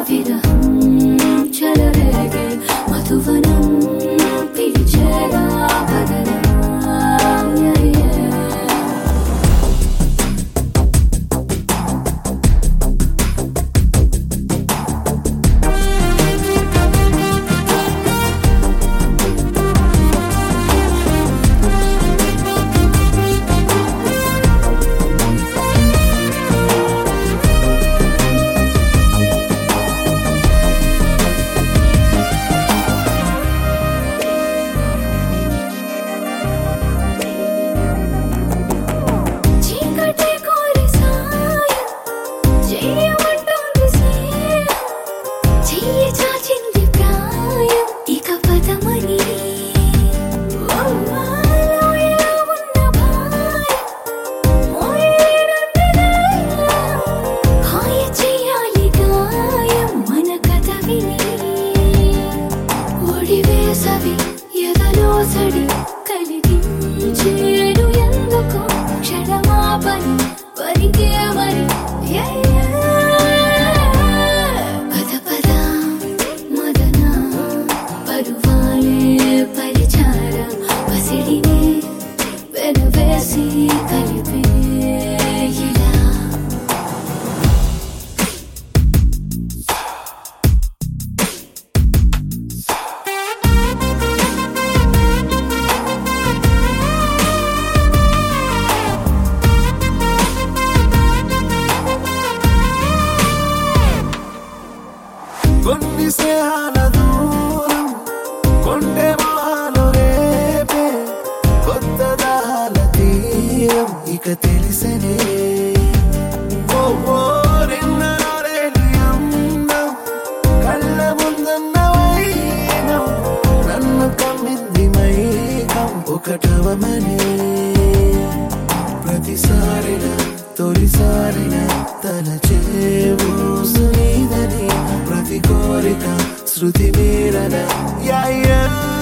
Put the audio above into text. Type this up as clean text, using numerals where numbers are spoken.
విరహం చెలరేగే మధువనం పిలిచేరా పదరా కలిగించేడు ఎందుకు క్షణమాపని వరికే మరి పద పద మదన పరువాలే పరిచార పసిడినే వెనువేసి కలిపే ఇలా కొన్ని స్నేహాల దూరం కొండే మొహాలు రేపే కొత్త దాహాల తీరం ఇక తెలిసనే నిన్నలో లేని అందం కళ్ళ ముందన్న వైనం నన్ను కమ్మింది మైకం ఒకటవమనే ప్రతిసారిన తొలిసారిన తన చేవూసు నీదని ప్రతి కోరిక శృతి మీరన